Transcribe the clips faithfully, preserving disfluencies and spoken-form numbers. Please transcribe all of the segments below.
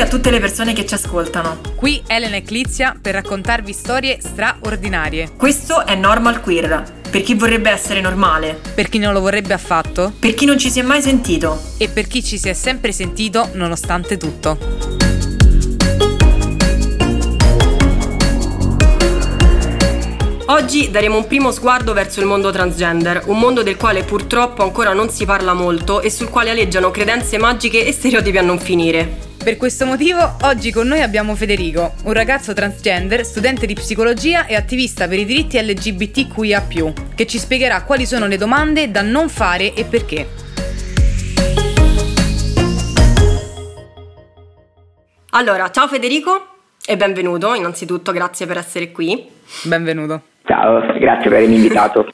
a tutte le persone che ci ascoltano. Qui Elena e Clizia per raccontarvi storie straordinarie. Questo è Normal Queer, per chi vorrebbe essere normale, Per chi non lo vorrebbe affatto per chi non ci si è mai sentito. e per chi ci si è sempre sentito nonostante tutto. Oggi daremo un primo sguardo verso il mondo transgender, un mondo del quale purtroppo ancora non si parla molto e sul quale aleggiano credenze magiche e stereotipi a non finire. Per questo motivo oggi con noi abbiamo Federico, un ragazzo transgender, studente di psicologia e attivista per i diritti L G B T Q I A più, che ci spiegherà quali sono le domande da non fare e perché. Allora, ciao Federico e benvenuto, innanzitutto grazie per essere qui. Benvenuto. Ciao, grazie per avermi invitato.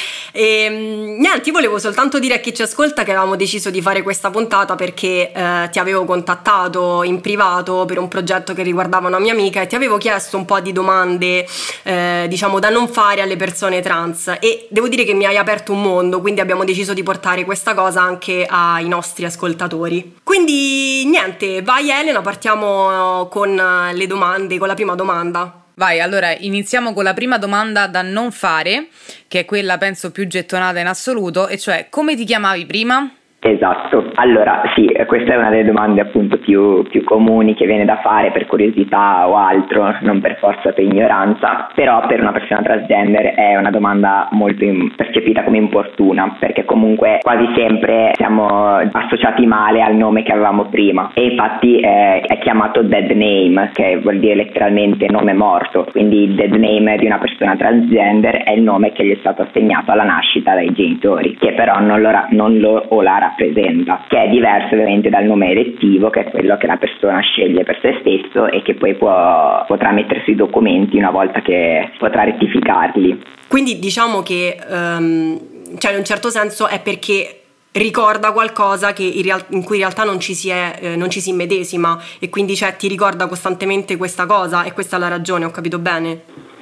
E niente, io volevo soltanto dire a chi ci ascolta che avevamo deciso di fare questa puntata perché eh, ti avevo contattato in privato per un progetto che riguardava una mia amica e ti avevo chiesto un po' di domande eh, diciamo da non fare alle persone trans, e devo dire che mi hai aperto un mondo, quindi abbiamo deciso di portare questa cosa anche ai nostri ascoltatori. Quindi niente, vai Elena, partiamo con le domande, con la prima domanda. Vai, allora iniziamo con la prima domanda da non fare, che è quella penso più gettonata in assoluto, e cioè: come ti chiamavi prima? Esatto, allora sì, questa è una delle domande appunto più, più comuni che viene da fare per curiosità o altro, non per forza per ignoranza, però per una persona transgender è una domanda molto in, percepita come importuna, perché comunque quasi sempre siamo associati male al nome che avevamo prima, e infatti eh, è chiamato dead name, che vuol dire letteralmente nome morto, quindi il dead name di una persona transgender è il nome che gli è stato assegnato alla nascita dai genitori, che però non lo, non lo o la rappresenta, che è diverso ovviamente dal nome elettivo, che è quello che la persona sceglie per se stesso e che poi può, potrà mettere sui documenti una volta che potrà rettificarli. Quindi diciamo che um, cioè in un certo senso è perché ricorda qualcosa che in, real- in cui in realtà non ci si è, eh, non ci si immedesima, e quindi cioè ti ricorda costantemente questa cosa, e questa è la ragione, ho capito bene?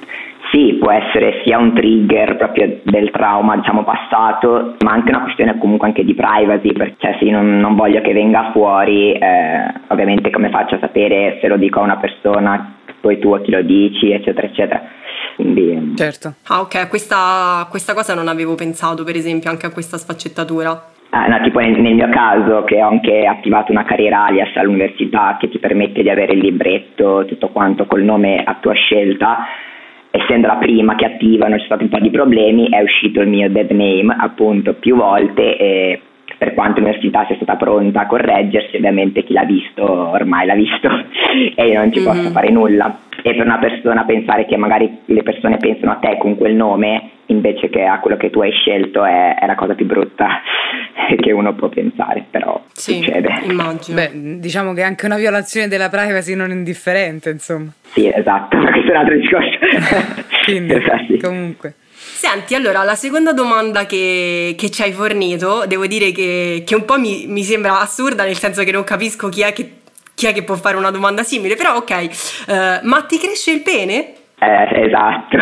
Sì, può essere sia un trigger proprio del trauma, diciamo, passato, ma anche una questione comunque anche di privacy, perché se io non, non voglio che venga fuori, eh, ovviamente come faccio a sapere se lo dico a una persona, poi tu a chi lo dici, eccetera, eccetera. Quindi... Certo. Ah, ok, questa, questa cosa non avevo pensato, per esempio, anche a questa sfaccettatura. Ah, no, tipo nel, nel mio caso, che ho anche attivato una carriera alias all'università che ti permette di avere il libretto, tutto quanto col nome a tua scelta, essendo la prima che attivano c'è stato un po' di problemi, è uscito il mio dead name appunto più volte, e per quanto l'università sia stata pronta a correggersi, ovviamente chi l'ha visto ormai l'ha visto e io non ci mm-hmm. posso fare nulla. E per una persona pensare che magari le persone pensano a te con quel nome invece che a quello che tu hai scelto è, è la cosa più brutta che uno può pensare, però sì, succede. Immagino. Beh, diciamo che è anche una violazione della privacy non indifferente, insomma. Sì, esatto, ma questo è un altro discorso. Quindi, sì. comunque. Senti, allora, la seconda domanda che, che ci hai fornito, devo dire che, che un po' mi, mi sembra assurda, nel senso che non capisco chi è che, chi è che può fare una domanda simile, però ok, uh, ma ti cresce il pene? Eh, esatto.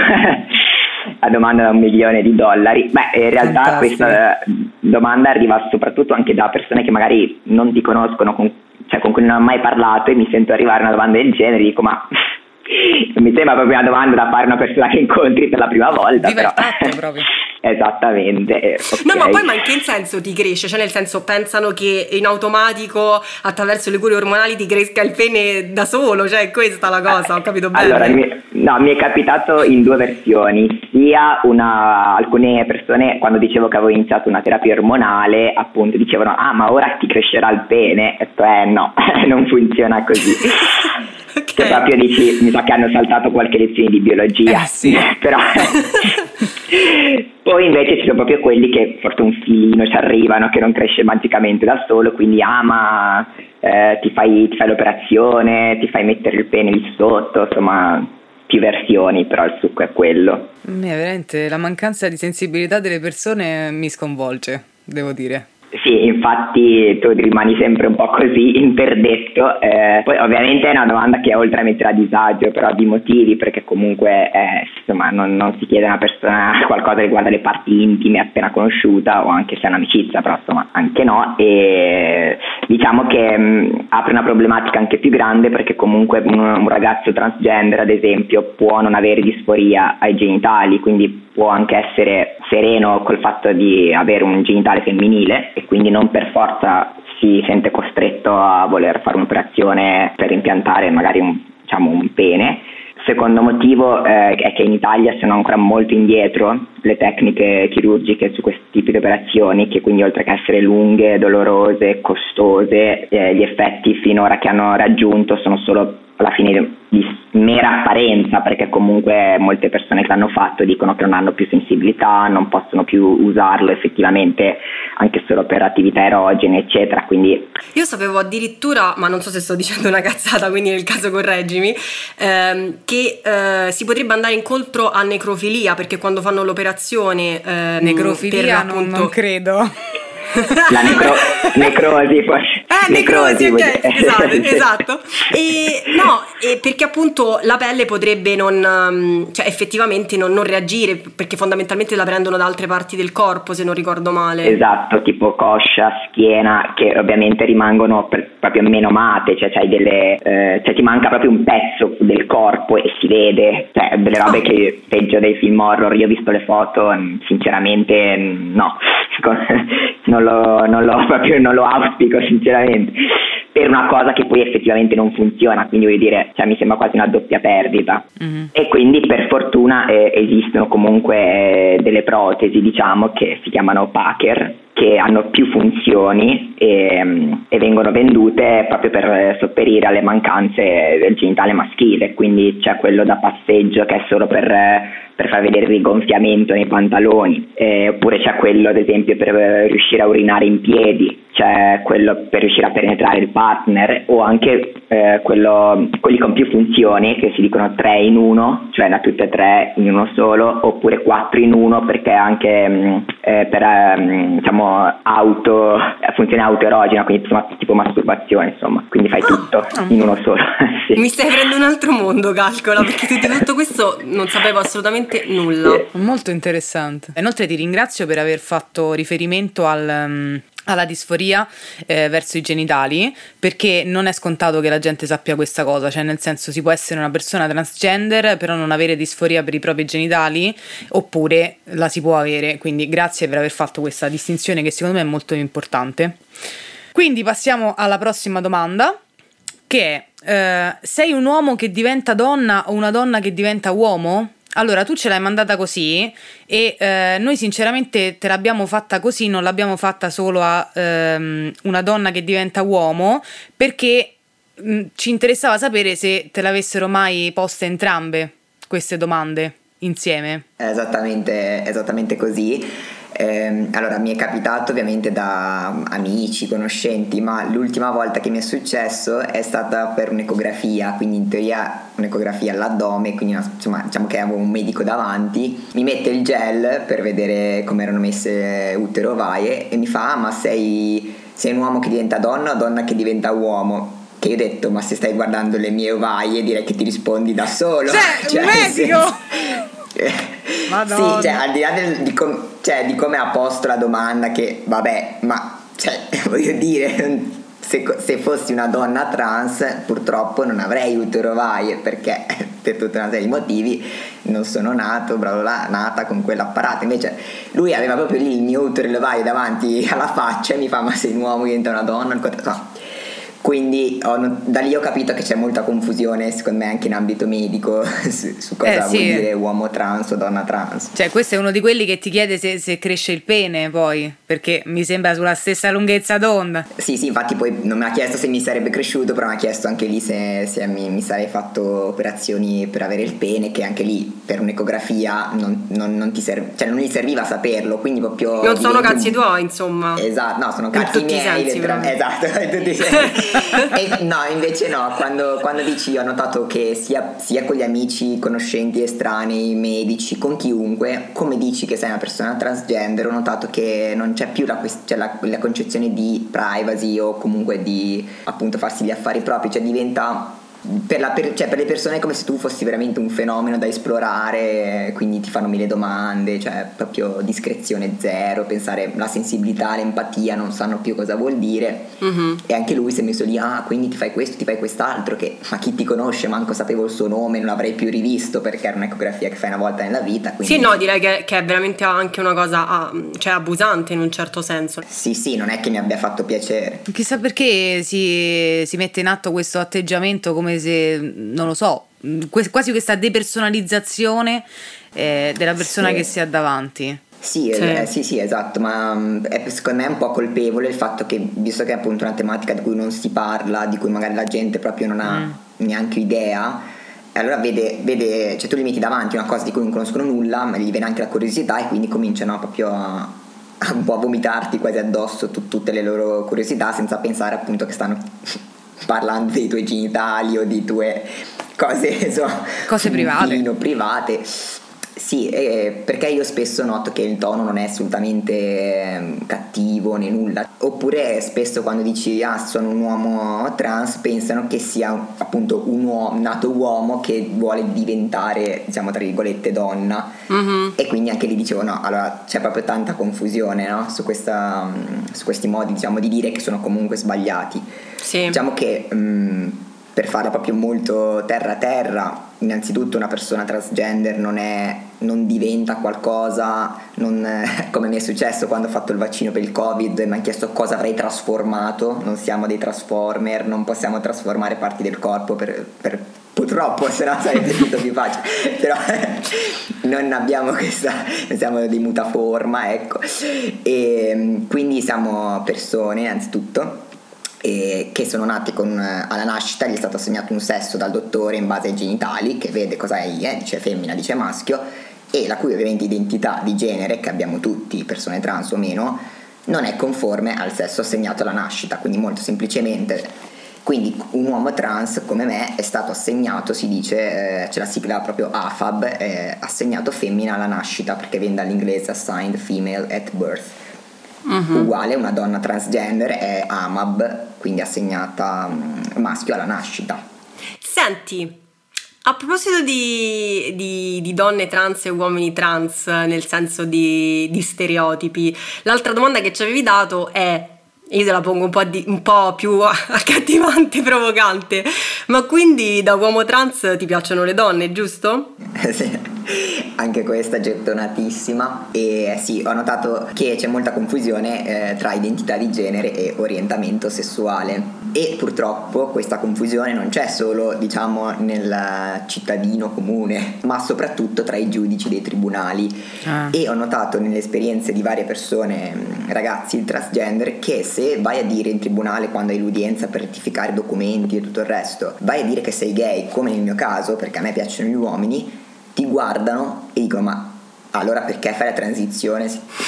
La domanda da un milione di dollari. Beh, in realtà Fantastico. Questa domanda arriva soprattutto anche da persone che magari non ti conoscono, con, cioè con cui non ho mai parlato, e mi sento arrivare una domanda del genere e dico: ma mi sembra proprio una domanda da fare a una persona che incontri per la prima volta. Viva però. il tatto proprio. Esattamente. Okay. No, ma poi ma in che senso ti cresce? Cioè nel senso, pensano che in automatico attraverso le cure ormonali ti cresca il pene da solo? Cioè questa è la cosa, ho capito bene? Allora, mi, no, mi è capitato in due versioni. Sia una, alcune persone, quando dicevo che avevo iniziato una terapia ormonale, appunto dicevano: ah, ma ora ti crescerà il pene. E detto, eh no, non funziona così. Okay. Cioè proprio dici, mi sa che hanno saltato qualche lezione di biologia. Eh, sì. Però poi invece ci sono proprio quelli che forse un filino ci arrivano, che non cresce magicamente da solo, quindi ah ma eh, ti fai ti fai l'operazione, ti fai mettere il pene lì sotto, insomma più versioni, però il succo è quello. Mi è veramente la mancanza di sensibilità delle persone mi sconvolge, devo dire. Sì, infatti tu rimani sempre un po' così interdetto, eh, poi ovviamente è una domanda che oltre a mettere a disagio, però di motivi, perché comunque eh, insomma non, non si chiede a una persona qualcosa che riguarda le parti intime appena conosciuta, o anche se è un'amicizia, però insomma anche no, e diciamo che mh, apre una problematica anche più grande, perché comunque un, un ragazzo transgender ad esempio può non avere disforia ai genitali, quindi può anche essere sereno col fatto di avere un genitale femminile e quindi non per forza si sente costretto a voler fare un'operazione per impiantare magari un, diciamo, un pene. Secondo motivo eh, è che in Italia sono ancora molto indietro le tecniche chirurgiche su questi tipi di operazioni, che quindi oltre che essere lunghe, dolorose, costose, eh, gli effetti finora che hanno raggiunto sono solo alla fine di mera apparenza, perché comunque molte persone che l'hanno fatto dicono che non hanno più sensibilità, non possono più usarlo effettivamente anche solo per attività erogene eccetera. Quindi io sapevo addirittura, ma non so se sto dicendo una cazzata, quindi nel caso correggimi, ehm, che eh, si potrebbe andare incontro a necrofilia, perché quando fanno l'operazione ehm, necrofilia per, non, appunto... non credo. La necro- necrosi forse. Eh, necrosi, necrosi ok, esatto, esatto. E no, e perché appunto la pelle potrebbe non, cioè effettivamente non, non reagire, perché fondamentalmente la prendono da altre parti del corpo, se non ricordo male. Esatto, tipo coscia, schiena, che ovviamente rimangono per, proprio menomate, cioè c'hai delle, eh, cioè ti manca proprio un pezzo del corpo e si vede, cioè delle robe oh. che peggio dei film horror. Io ho visto le foto, sinceramente no, non lo, non lo proprio non lo auspico sinceramente, per una cosa che poi effettivamente non funziona, quindi voglio dire, cioè mi sembra quasi una doppia perdita. Mm-hmm. E quindi per fortuna eh, esistono comunque eh, delle protesi, diciamo, che si chiamano Packer, che hanno più funzioni e, e vengono vendute proprio per sopperire alle mancanze del genitale maschile. Quindi c'è quello da passeggio che è solo per, per far vedere il rigonfiamento nei pantaloni, eh, oppure c'è quello ad esempio per riuscire a urinare in piedi, c'è quello per riuscire a penetrare il partner, o anche eh, quello, quelli con più funzioni che si dicono tre in uno, cioè da tutte e tre in uno solo, oppure quattro in uno, perché anche mh, eh, per mh, diciamo auto funzione autoerogena, quindi insomma, tipo masturbazione, insomma, quindi fai tutto in uno solo. Sì. Mi stai aprendo un altro mondo, calcola, perché di tutto questo non sapevo assolutamente nulla. Molto interessante. Inoltre ti ringrazio per aver fatto riferimento al um... alla disforia eh, verso i genitali, perché non è scontato che la gente sappia questa cosa, cioè nel senso si può essere una persona transgender però non avere disforia per i propri genitali, oppure la si può avere, quindi grazie per aver fatto questa distinzione che secondo me è molto importante. Quindi passiamo alla prossima domanda, che è eh, sei un uomo che diventa donna o una donna che diventa uomo? Allora, tu ce l'hai mandata così e eh, noi sinceramente te l'abbiamo fatta così, non l'abbiamo fatta solo a ehm, una donna che diventa uomo, perché mh, ci interessava sapere se te l'avessero mai poste entrambe queste domande insieme. È esattamente, esattamente così. Eh, allora mi è capitato ovviamente da amici, conoscenti, ma l'ultima volta che mi è successo è stata per un'ecografia, quindi in teoria un'ecografia all'addome, quindi insomma diciamo che avevo un medico davanti, mi mette il gel per vedere come erano messe utero e ovaie e mi fa: ah, ma sei, sei un uomo che diventa donna o donna che diventa uomo? Che io ho detto: ma se stai guardando le mie ovaie direi che ti rispondi da solo. Cioè, cioè un medico! Madonna. Sì, cioè al di là del, di, com, cioè, di come ha posto la domanda, che vabbè, ma cioè, voglio dire, se, se fossi una donna trans purtroppo non avrei utero e ovaie, perché per tutta una serie di motivi non sono nato, bla bla bla, nata con quell'apparato. Invece lui aveva proprio lì il mio utero e le ovaie davanti alla faccia e mi fa: ma sei un uomo, diventa una donna? No. Quindi ho, da lì ho capito che c'è molta confusione secondo me anche in ambito medico su, su cosa eh, sì. vuol dire uomo trans o donna trans. Cioè questo è uno di quelli che ti chiede se, se cresce il pene poi, perché mi sembra sulla stessa lunghezza d'onda. Sì sì, infatti poi non mi ha chiesto se mi sarebbe cresciuto, però mi ha chiesto anche lì se, se mi, mi sarei fatto operazioni per avere il pene, che anche lì per un'ecografia non, non, non ti serve, cioè non gli serviva saperlo, quindi proprio non sono cazzi tuoi, insomma. Esatto, no, sono cazzi miei, sensi, esatto, in tutti i sensi. E no, invece no, quando, quando dici, ho notato che sia, sia con gli amici, conoscenti, estranei, medici, con chiunque, come dici che sei una persona transgender, ho notato che non c'è più la, cioè la, la concezione di privacy o comunque di appunto farsi gli affari propri, cioè diventa per, la, per, cioè per le persone è come se tu fossi veramente un fenomeno da esplorare, quindi ti fanno mille domande, cioè proprio discrezione zero, pensare la sensibilità, l'empatia non sanno più cosa vuol dire. Mm-hmm. E anche lui si è messo lì, ah quindi ti fai questo, ti fai quest'altro, che ma chi ti conosce, manco sapevo il suo nome, non l'avrei più rivisto perché era un'ecografia che fai una volta nella vita, quindi... Sì, no, direi che, che è veramente anche una cosa ah, cioè abusante in un certo senso. Sì, sì, non è che mi abbia fatto piacere. Chissà perché si, si mette in atto questo atteggiamento come se, non lo so, quasi questa depersonalizzazione eh, della persona sì. che si ha davanti. Sì, sì. Eh, sì, sì, esatto, ma è, secondo me è un po' colpevole il fatto che, visto che è appunto una tematica di cui non si parla, di cui magari la gente proprio non ha mm. neanche idea, allora vede, vede, cioè tu li metti davanti una cosa di cui non conoscono nulla, ma gli viene anche la curiosità e quindi cominciano proprio a, a un po' a vomitarti quasi addosso tu, tutte le loro curiosità, senza pensare appunto che stanno parlando dei tuoi genitali o di tue cose, insomma, cose private. private. Sì, eh, perché io spesso noto che il tono non è assolutamente eh, cattivo né nulla, oppure spesso quando dici ah sono un uomo trans pensano che sia appunto un uomo nato uomo che vuole diventare, diciamo tra virgolette, donna. Mm-hmm. E quindi anche lì dicevo no, allora c'è proprio tanta confusione, no? su, questa, su questi modi, diciamo, di dire che sono comunque sbagliati. Sì. Diciamo che mh, per farla proprio molto terra terra, innanzitutto una persona transgender non è, non diventa qualcosa, non, eh, come mi è successo quando ho fatto il vaccino per il Covid e mi hanno chiesto cosa avrei trasformato. Non siamo dei transformer, non possiamo trasformare parti del corpo per, per purtroppo, se no sarebbe tutto più facile, però non abbiamo questa, siamo dei mutaforma, ecco. E quindi siamo persone innanzitutto e che sono nati con, alla nascita gli è stato assegnato un sesso dal dottore in base ai genitali, che vede cosa è, eh, dice femmina, dice maschio, e la cui ovviamente identità di genere, che abbiamo tutti, persone trans o meno, non è conforme al sesso assegnato alla nascita. Quindi molto semplicemente, quindi un uomo trans come me è stato assegnato, si dice, eh, c'è la sigla proprio A F A B, è assegnato femmina alla nascita, perché viene dall'inglese assigned female at birth. Uh-huh. Uguale una donna transgender è A M A B, quindi assegnata um, maschio alla nascita. Senti, a proposito di, di, di donne trans e uomini trans, nel senso di, di stereotipi, l'altra domanda che ci avevi dato è, io te la pongo un po', di, un po' più accattivante, provocante, ma quindi da uomo trans ti piacciono le donne, giusto? Sì. Anche questa gettonatissima. E sì, ho notato che c'è molta confusione eh, tra identità di genere e orientamento sessuale, e purtroppo questa confusione non c'è solo, diciamo, nel cittadino comune, ma soprattutto tra i giudici dei tribunali. ah. E ho notato nelle esperienze di varie persone, ragazzi transgender, che se vai a dire in tribunale quando hai l'udienza per rettificare documenti e tutto il resto, vai a dire che sei gay, come nel mio caso, perché a me piacciono gli uomini, ti guardano e dicono ma allora perché fai la transizione?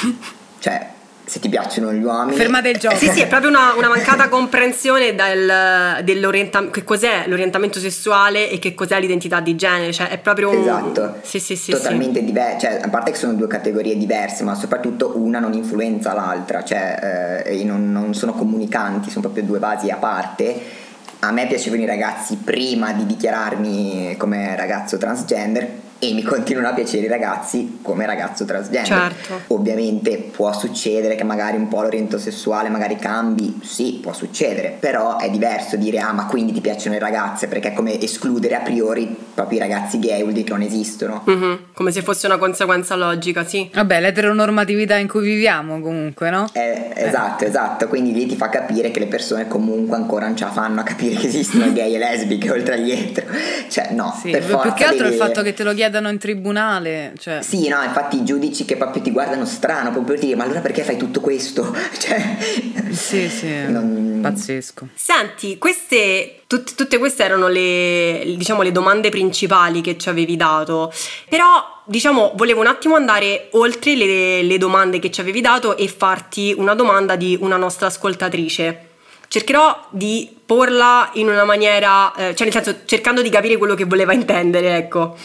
Cioè, se ti piacciono gli uomini, fermate il gioco. Sì, sì, è proprio una, una mancata comprensione del, dell'orientamento, che cos'è l'orientamento sessuale e che cos'è l'identità di genere, cioè è proprio un... esatto, sì, sì, sì, totalmente sì. diverso, cioè a parte che sono due categorie diverse, ma soprattutto una non influenza l'altra, cioè eh, non, non sono comunicanti, sono proprio due basi a parte. A me piacevano i ragazzi prima di dichiararmi come ragazzo transgender, e mi continuano a piacere i ragazzi come ragazzo transgender. Certo. Ovviamente può succedere che magari un po' l'orientamento sessuale magari cambi, sì, può succedere, però è diverso dire ah ma quindi ti piacciono le ragazze, perché è come escludere a priori proprio i ragazzi gay, vuol dire che non esistono. Mm-hmm. Come se fosse una conseguenza logica, sì. Vabbè, l'eteronormatività in cui viviamo comunque, no? Eh, esatto, eh. esatto, quindi lì ti fa capire che le persone comunque ancora non ce la fanno a capire che esistono gay e lesbiche oltre agli etero, cioè no, sì, per forza più che altro devi... il fatto che te lo chiedano in tribunale, cioè. Sì, no, infatti i giudici che proprio ti guardano strano, proprio dire ma allora perché fai tutto questo? Cioè, sì, sì, non... pazzesco. Senti, queste tut, tutte queste erano le, diciamo, le domande principali che ci avevi dato, però diciamo volevo un attimo andare oltre le, le domande che ci avevi dato e farti una domanda di una nostra ascoltatrice. Cercherò di porla in una maniera, eh, cioè nel senso cercando di capire quello che voleva intendere, ecco.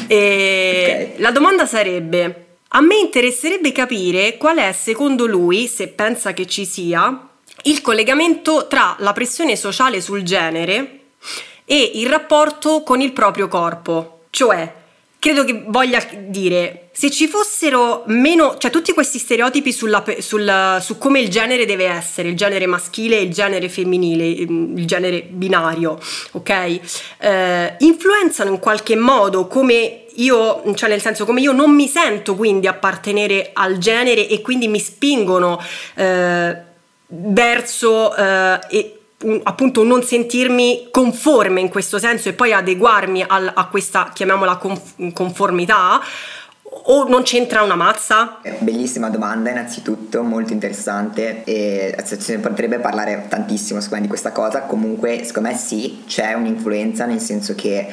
E okay. La domanda sarebbe: a me interesserebbe capire qual è secondo lui, se pensa che ci sia, il collegamento tra la pressione sociale sul genere e il rapporto con il proprio corpo. Cioè, credo che voglia dire, se ci fossero meno, cioè tutti questi stereotipi sulla, sul, su come il genere deve essere, il genere maschile e il genere femminile, il genere binario, ok? Eh, influenzano in qualche modo come io, cioè nel senso come io non mi sento quindi appartenere al genere e quindi mi spingono eh, verso eh, e, appunto non sentirmi conforme in questo senso e poi adeguarmi al, a questa, chiamiamola conf- conformità, o non c'entra una mazza? Bellissima domanda innanzitutto, molto interessante, e si potrebbe parlare tantissimo secondo me di questa cosa. Comunque secondo me sì, c'è un'influenza, nel senso che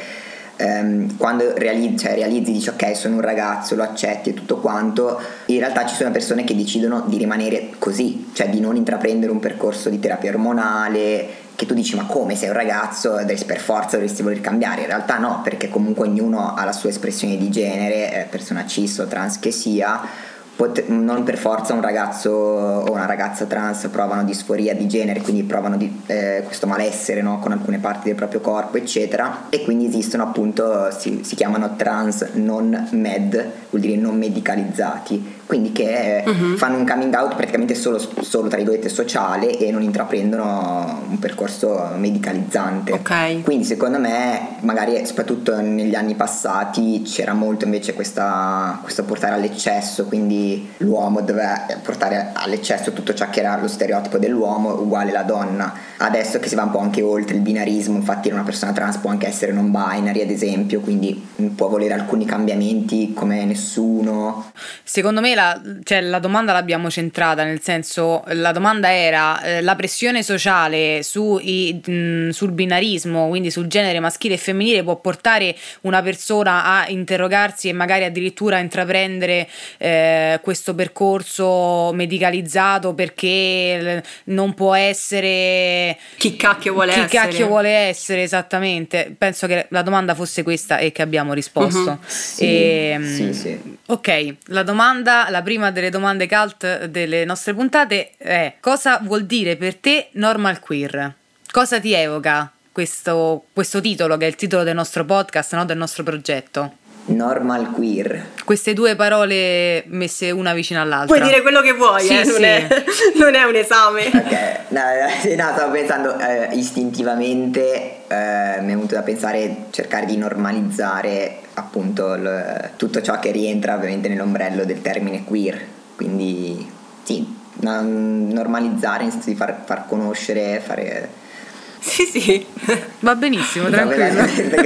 ehm, quando realizzi, cioè, realizzi dici ok, sono un ragazzo, lo accetti e tutto quanto, in realtà ci sono persone che decidono di rimanere così, cioè di non intraprendere un percorso di terapia ormonale, che tu dici ma come, sei un ragazzo, per forza dovresti voler cambiare. In realtà no, perché comunque ognuno ha la sua espressione di genere, persona cis o trans che sia. Pot- non per forza un ragazzo o una ragazza trans provano disforia di genere, quindi provano di, eh, questo malessere, no? Con alcune parti del proprio corpo eccetera, e quindi esistono appunto, si, si chiamano trans non med, vuol dire non medicalizzati, quindi che uh-huh. fanno un coming out praticamente solo, solo tra virgolette sociale e non intraprendono un percorso medicalizzante. Okay. Quindi secondo me magari soprattutto negli anni passati c'era molto invece questa, questo portare all'eccesso, quindi l'uomo doveva portare all'eccesso tutto ciò che era lo stereotipo dell'uomo uguale la donna. Adesso che si va un po' anche oltre il binarismo, infatti una persona trans può anche essere non binary ad esempio, quindi può volere alcuni cambiamenti come nessuno. Secondo me la, cioè, la domanda l'abbiamo centrata, nel senso, la domanda era eh, la pressione sociale su i, mh, sul binarismo, quindi sul genere maschile e femminile, può portare una persona a interrogarsi e magari addirittura a intraprendere eh, questo percorso medicalizzato perché non può essere chi cacchio vuole chi essere chi cacchio vuole essere esattamente. Penso che la domanda fosse questa e che abbiamo risposto. Uh-huh. Sì, e, sì, sì. Ok, la domanda, la prima delle domande cult delle nostre puntate è: cosa vuol dire per te normal queer? Cosa ti evoca questo, questo titolo, che è il titolo del nostro podcast, no? Del nostro progetto? Normal queer. Queste due parole messe una vicino all'altra. Puoi dire quello che vuoi, sì, eh? non, sì. è, non è un esame. Ok, no, no, stavo pensando eh, istintivamente, eh, mi è venuto da pensare cercare di normalizzare appunto il, tutto ciò che rientra ovviamente nell'ombrello del termine queer, quindi sì, normalizzare, nel senso di far, far conoscere, fare... Sì, sì. Va benissimo, tranquillo.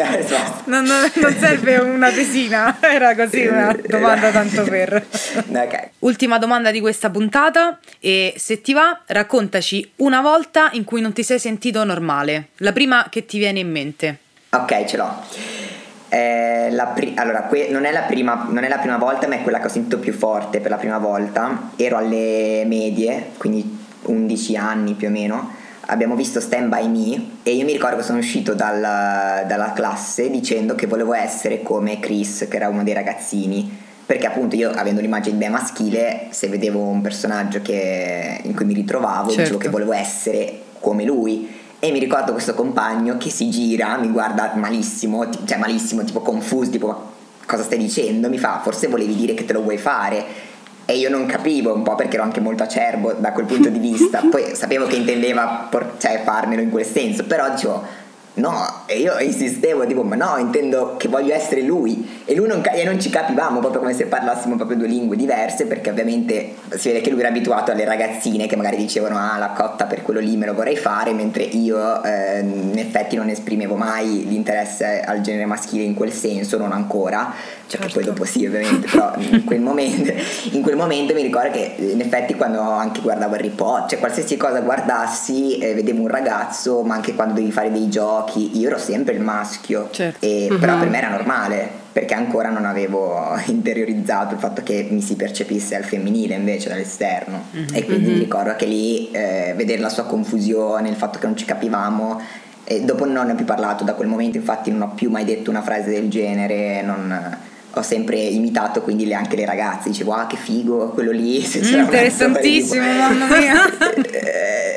Non, non, non serve una tesina, era così una domanda tanto per. Okay. Ultima domanda di questa puntata, e se ti va, raccontaci una volta in cui non ti sei sentito normale, la prima che ti viene in mente. Ok, ce l'ho. Eh, la pri- allora, que- non è la prima, non è la prima volta, ma è quella che ho sentito più forte per la prima volta. Ero alle medie, quindi undici anni più o meno. Abbiamo visto Stand By Me e io mi ricordo che sono uscito dalla, dalla classe dicendo che volevo essere come Chris, che era uno dei ragazzini, perché appunto io, avendo l'immagine di me maschile, se vedevo un personaggio che, in cui mi ritrovavo, certo, dicevo che volevo essere come lui. E mi ricordo questo compagno che si gira, mi guarda malissimo, t- cioè malissimo, tipo confuso, tipo cosa stai dicendo? Mi fa: forse volevi dire che te lo vuoi fare? E io non capivo, un po' perché ero anche molto acerbo da quel punto di vista. Poi sapevo che intendeva por- cioè farmelo in quel senso, però dicevo no, e io insistevo, tipo ma no, intendo che voglio essere lui. E lui non, ca- e non ci capivamo, proprio come se parlassimo proprio due lingue diverse, perché ovviamente si vede che lui era abituato alle ragazzine che magari dicevano ah, la cotta per quello lì me lo vorrei fare, mentre io eh, in effetti non esprimevo mai l'interesse al genere maschile in quel senso, non ancora, cioè certo, che poi dopo sì ovviamente, però in quel momento in quel momento mi ricordo che in effetti quando anche guardavo Harry Potter, cioè qualsiasi cosa guardassi eh, vedevo un ragazzo, ma anche quando devi fare dei giochi io ero sempre il maschio, certo, e uh-huh, però per me era normale, perché ancora non avevo interiorizzato il fatto che mi si percepisse al femminile invece dall'esterno, uh-huh, e quindi uh-huh, mi ricordo che lì eh, vedere la sua confusione, il fatto che non ci capivamo. E dopo non ne ho più parlato da quel momento, infatti non ho più mai detto una frase del genere, non, ho sempre imitato quindi le, anche le ragazze, dicevo ah che figo quello lì, se c'era mm, interessantissimo, mamma mia.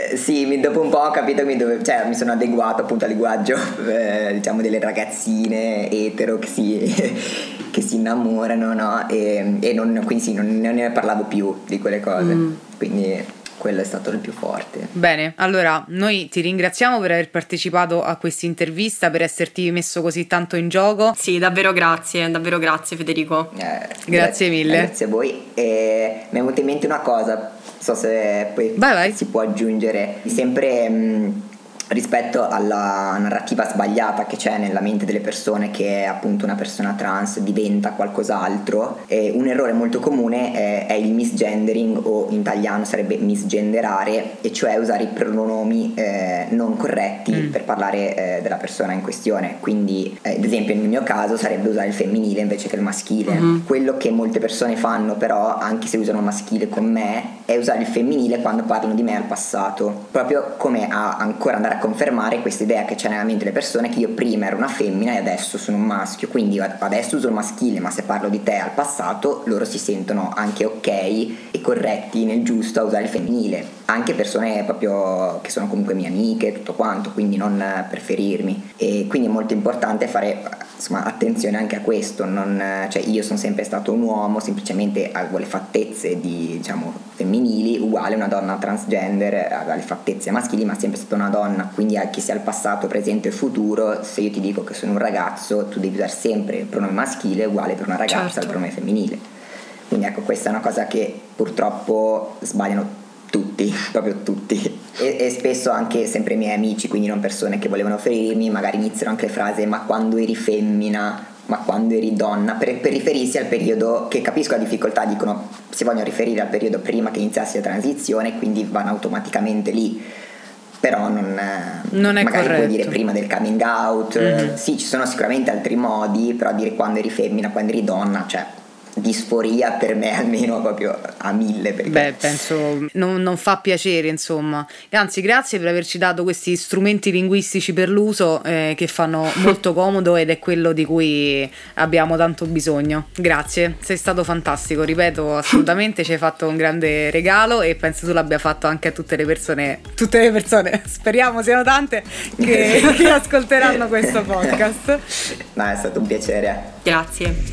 Eh, sì, mi, dopo un po' ho capito che mi, dove, cioè, mi sono adeguato appunto al linguaggio eh, diciamo delle ragazzine etero che si, che si innamorano, no? E, e non, quindi sì, non, non ne parlavo più di quelle cose, mm. quindi quello è stato il più forte. Bene, allora noi ti ringraziamo per aver partecipato a questa intervista, per esserti messo così tanto in gioco. Sì, davvero grazie, davvero grazie Federico. Eh, grazie, grazie mille. Grazie a voi. E mi è venuta in mente una cosa, non so se poi vai, vai. si può aggiungere, sempre mh, rispetto alla narrativa sbagliata che c'è nella mente delle persone che appunto una persona trans diventa qualcos'altro. E un errore molto comune è, è il misgendering, o in italiano sarebbe misgenderare, e cioè usare i pronomi eh, non corretti mm. per parlare eh, della persona in questione. Quindi eh, ad esempio nel mio caso sarebbe usare il femminile invece che il maschile. Mm-hmm. Quello che molte persone fanno però, anche se usano maschile con me, è usare il femminile quando parlano di me al passato, proprio come a ancora andare a confermare questa idea che c'è nella mente delle persone che io prima ero una femmina e adesso sono un maschio, quindi adesso uso il maschile, ma se parlo di te al passato loro si sentono anche ok e corretti nel giusto a usare il femminile, anche persone proprio che sono comunque mie amiche, tutto quanto, quindi non per ferirmi. E quindi è molto importante fare insomma attenzione anche a questo, non, cioè io sono sempre stato un uomo, semplicemente avevo le fattezze di diciamo femminili, uguale una donna transgender aveva le fattezze maschili, ma sempre stata una donna. Quindi anche sia il passato, presente e futuro, se io ti dico che sono un ragazzo, tu devi usare sempre il pronome maschile uguale per una ragazza, certo, il pronome femminile. Quindi ecco, questa è una cosa che purtroppo sbagliano tutti, proprio tutti, e, e spesso anche sempre i miei amici, quindi non persone che volevano ferirmi, magari iniziano anche le frasi ma quando eri femmina, ma quando eri donna, per, per riferirsi al periodo, che capisco la difficoltà, dicono si vogliono riferire al periodo prima che iniziasse la transizione, quindi vanno automaticamente lì, però non, non è magari corretto. Puoi dire prima del coming out, mm-hmm. Sì, ci sono sicuramente altri modi, però dire quando eri femmina, quando eri donna, cioè disforia per me almeno proprio a mille, perché beh penso non, non fa piacere, insomma. Anzi, grazie per averci dato questi strumenti linguistici per l'uso eh, che fanno molto comodo, ed è quello di cui abbiamo tanto bisogno. Grazie, sei stato fantastico, ripeto, assolutamente. Ci hai fatto un grande regalo e penso tu l'abbia fatto anche a tutte le persone tutte le persone speriamo siano tante che, che ascolteranno questo podcast. No, è stato un piacere. Grazie.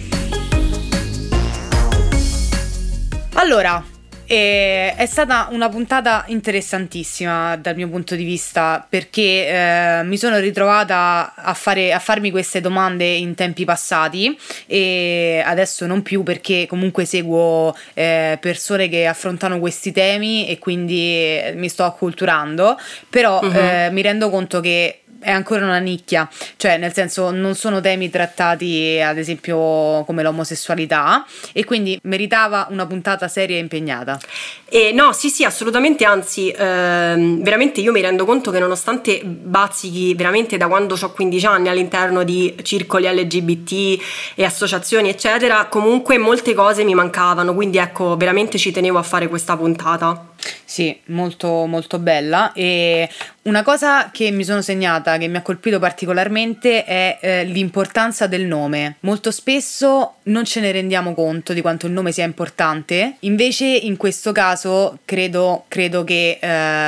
Allora, eh, è stata una puntata interessantissima dal mio punto di vista, perché eh, mi sono ritrovata a, fare, a farmi queste domande in tempi passati, e adesso non più, perché comunque seguo eh, persone che affrontano questi temi e quindi mi sto acculturando, però uh-huh. eh, mi rendo conto che è ancora una nicchia, cioè nel senso non sono temi trattati ad esempio come l'omosessualità, e quindi meritava una puntata seria e impegnata. E no, sì sì, assolutamente, anzi ehm, veramente io mi rendo conto che nonostante bazzichi veramente da quando ho quindici anni all'interno di circoli L G B T e associazioni eccetera, comunque molte cose mi mancavano, quindi ecco, veramente ci tenevo a fare questa puntata. Sì, molto molto bella. E una cosa che mi sono segnata, che mi ha colpito particolarmente, è eh, l'importanza del nome. Molto spesso non ce ne rendiamo conto di quanto il nome sia importante, invece in questo caso credo, credo che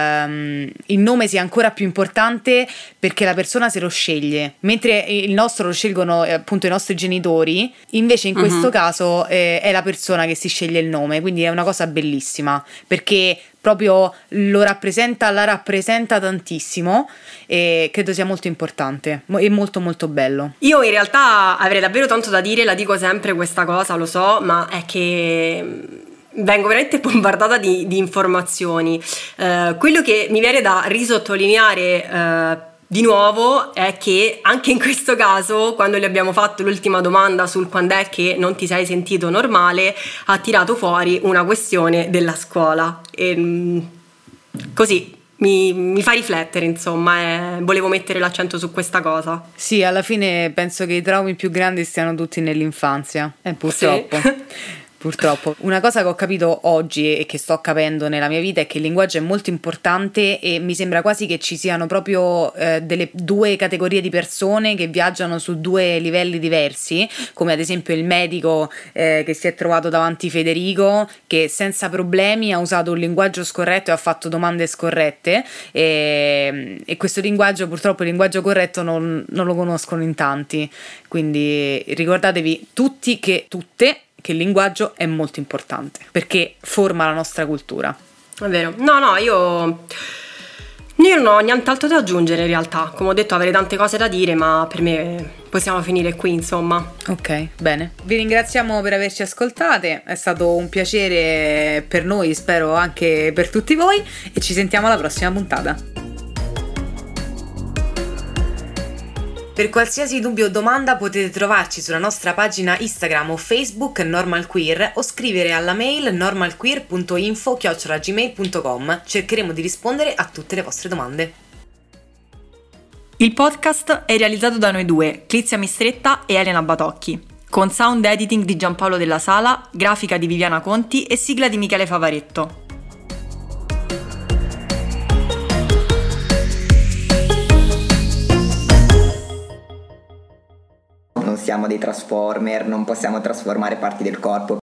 ehm, il nome sia ancora più importante, perché la persona se lo sceglie, mentre il nostro lo scelgono eh, appunto i nostri genitori, invece in uh-huh. questo caso eh, è la persona che si sceglie il nome, quindi è una cosa bellissima, perché proprio lo rappresenta, la rappresenta tantissimo, e credo sia molto importante e molto molto bello. Io in realtà avrei davvero tanto da dire, la dico sempre questa cosa, lo so, ma è che vengo veramente bombardata di, di informazioni. Uh, quello che mi viene da risottolineare uh, di nuovo è che anche in questo caso, quando gli abbiamo fatto l'ultima domanda sul quando è che non ti sei sentito normale, ha tirato fuori una questione della scuola, e così mi, mi fa riflettere, insomma, e volevo mettere l'accento su questa cosa. Sì, alla fine penso che i traumi più grandi stiano tutti nell'infanzia, eh, purtroppo. Sì. Purtroppo. Una cosa che ho capito oggi e che sto capendo nella mia vita è che il linguaggio è molto importante e mi sembra quasi che ci siano proprio eh, delle due categorie di persone che viaggiano su due livelli diversi, come ad esempio il medico eh, che si è trovato davanti Federico, che senza problemi ha usato un linguaggio scorretto e ha fatto domande scorrette, e, e questo linguaggio, purtroppo il linguaggio corretto non, non lo conoscono in tanti, quindi ricordatevi tutti che tutte che il linguaggio è molto importante perché forma la nostra cultura. È vero. No, no, io io non ho nient'altro da aggiungere in realtà. Come ho detto, avrei tante cose da dire, ma per me possiamo finire qui, insomma. Ok, bene. Vi ringraziamo per averci ascoltate, è stato un piacere per noi, spero anche per tutti voi, e ci sentiamo alla prossima puntata. Per qualsiasi dubbio o domanda potete trovarci sulla nostra pagina Instagram o Facebook normalqueer o scrivere alla mail normalqueer punto info chiocciola gmail punto com. Cercheremo di rispondere a tutte le vostre domande. Il podcast è realizzato da noi due, Clizia Mistretta e Elena Batocchi, con sound editing di Giampaolo Della Sala, grafica di Viviana Conti e sigla di Michele Favaretto. Non siamo dei Transformer, non possiamo trasformare parti del corpo.